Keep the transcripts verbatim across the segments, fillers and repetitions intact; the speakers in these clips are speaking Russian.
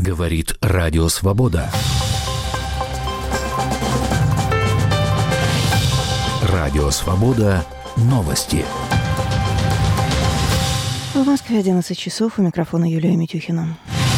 Говорит Радио Свобода. Радио Свобода. Новости. В Москве одиннадцать часов. У микрофона Юлия Митюхина.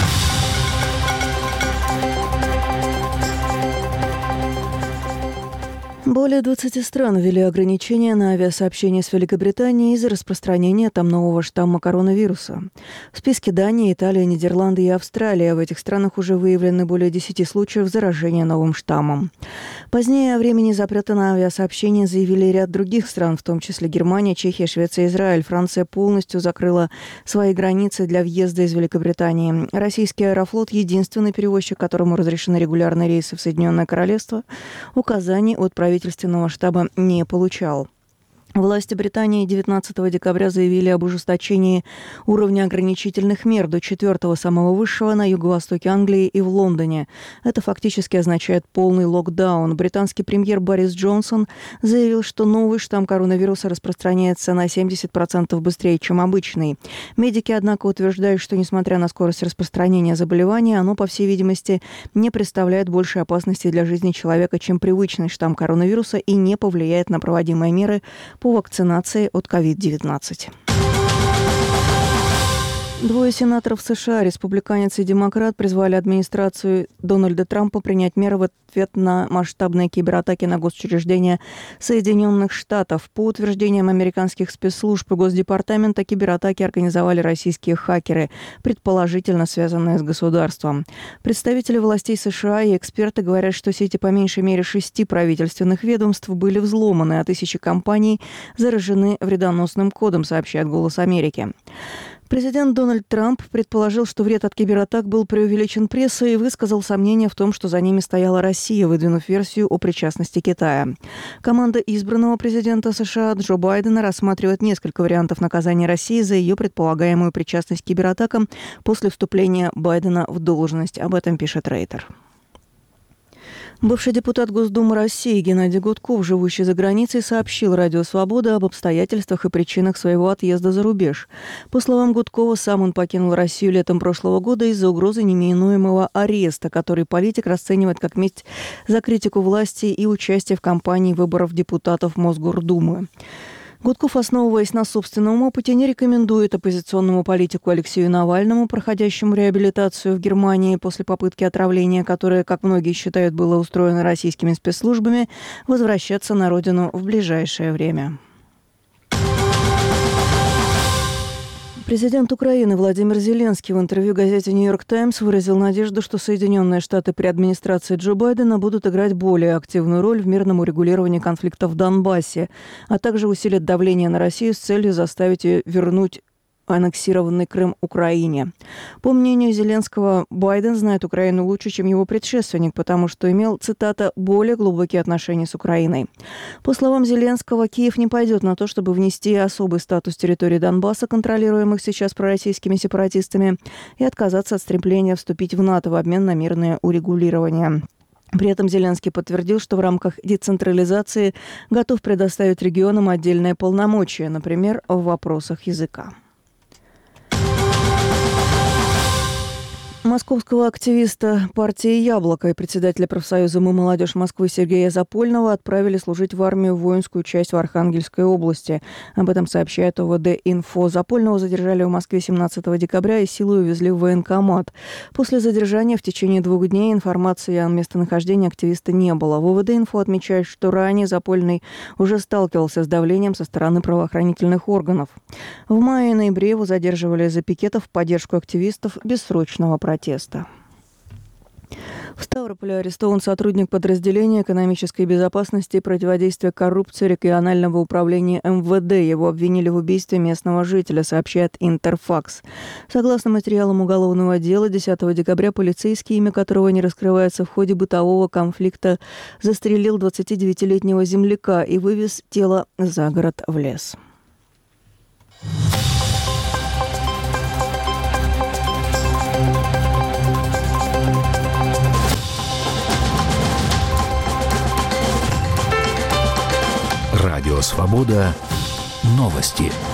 Более двадцати стран ввели ограничения на авиасообщение с Великобританией из-за распространения там нового штамма коронавируса. В списке Дания, Италия, Нидерланды и Австралия. В этих странах уже выявлены более десяти случаев заражения новым штаммом. Позднее о времени запрета на авиасообщение заявили ряд других стран, в том числе Германия, Чехия, Швеция, Израиль. Франция полностью закрыла свои границы для въезда из Великобритании. Российский Аэрофлот, единственный перевозчик, которому разрешены регулярные рейсы в Соединенное Королевство, указаний от правительства правительственного штаба не получал. Власти Британии девятнадцатого декабря заявили об ужесточении уровня ограничительных мер до четвертого, самого высшего, на юго-востоке Англии и в Лондоне. Это фактически означает полный локдаун. Британский премьер Борис Джонсон заявил, что новый штамм коронавируса распространяется на семьдесят процентов быстрее, чем обычный. Медики, однако, утверждают, что, несмотря на скорость распространения заболевания, оно, по всей видимости, не представляет большей опасности для жизни человека, чем привычный штамм коронавируса, и не повлияет на проводимые меры по вакцинации от ковид девятнадцать. Двое сенаторов США, республиканец и демократ, призвали администрацию Дональда Трампа принять меры в ответ на масштабные кибератаки на госучреждения Соединенных Штатов. По утверждениям американских спецслужб и Госдепартамента, кибератаки организовали российские хакеры, предположительно связанные с государством. Представители властей США и эксперты говорят, что сети по меньшей мере шести правительственных ведомств были взломаны, а тысячи компаний заражены вредоносным кодом, сообщает «Голос Америки». Президент Дональд Трамп предположил, что вред от кибератак был преувеличен прессой, и высказал сомнения в том, что за ними стояла Россия, выдвинув версию о причастности Китая. Команда избранного президента США Джо Байдена рассматривает несколько вариантов наказания России за ее предполагаемую причастность к кибератакам после вступления Байдена в должность. Об этом пишет Рейтер. Бывший депутат Госдумы России Геннадий Гудков, живущий за границей, сообщил Радио Свобода об обстоятельствах и причинах своего отъезда за рубеж. По словам Гудкова, сам он покинул Россию летом прошлого года из-за угрозы неминуемого ареста, который политик расценивает как месть за критику власти и участие в кампании выборов депутатов Мосгордумы. Гудков, основываясь на собственном опыте, не рекомендует оппозиционному политику Алексею Навальному, проходящему реабилитацию в Германии после попытки отравления, которое, как многие считают, было устроено российскими спецслужбами, возвращаться на родину в ближайшее время. Президент Украины Владимир Зеленский в интервью газете «Нью-Йорк Таймс» выразил надежду, что Соединенные Штаты при администрации Джо Байдена будут играть более активную роль в мирном урегулировании конфликта в Донбассе, а также усилят давление на Россию с целью заставить ее вернуть аннексированный Крым Украине. По мнению Зеленского, Байден знает Украину лучше, чем его предшественник, потому что имел, цитата, «более глубокие отношения с Украиной». По словам Зеленского, Киев не пойдет на то, чтобы внести особый статус территории Донбасса, контролируемых сейчас пророссийскими сепаратистами, и отказаться от стремления вступить в НАТО в обмен на мирное урегулирование. При этом Зеленский подтвердил, что в рамках децентрализации готов предоставить регионам отдельные полномочия, например, в вопросах языка. Московского активиста партии «Яблоко» и председателя профсоюза «Мы, молодежь Москвы» Сергея Запольного отправили служить в армию в воинскую часть в Архангельской области. Об этом сообщает ОВД-Инфо. Запольного задержали в Москве семнадцатого декабря и силой увезли в военкомат. После задержания в течение двух дней информации о местонахождении активиста не было. В ОВД-Инфо отмечают, что ранее Запольный уже сталкивался с давлением со стороны правоохранительных органов. В мае и ноябре его задерживали за пикетов в поддержку активистов бессрочного протеста. протеста. В Ставрополе арестован сотрудник подразделения экономической безопасности и противодействия коррупции регионального управления эм вэ дэ. Его обвинили в убийстве местного жителя, сообщает Интерфакс. Согласно материалам уголовного дела, десятого декабря полицейский, имя которого не раскрывается, в ходе бытового конфликта застрелил двадцатидевятилетнего земляка и вывез тело за город в лес. Радио Свобода. Новости.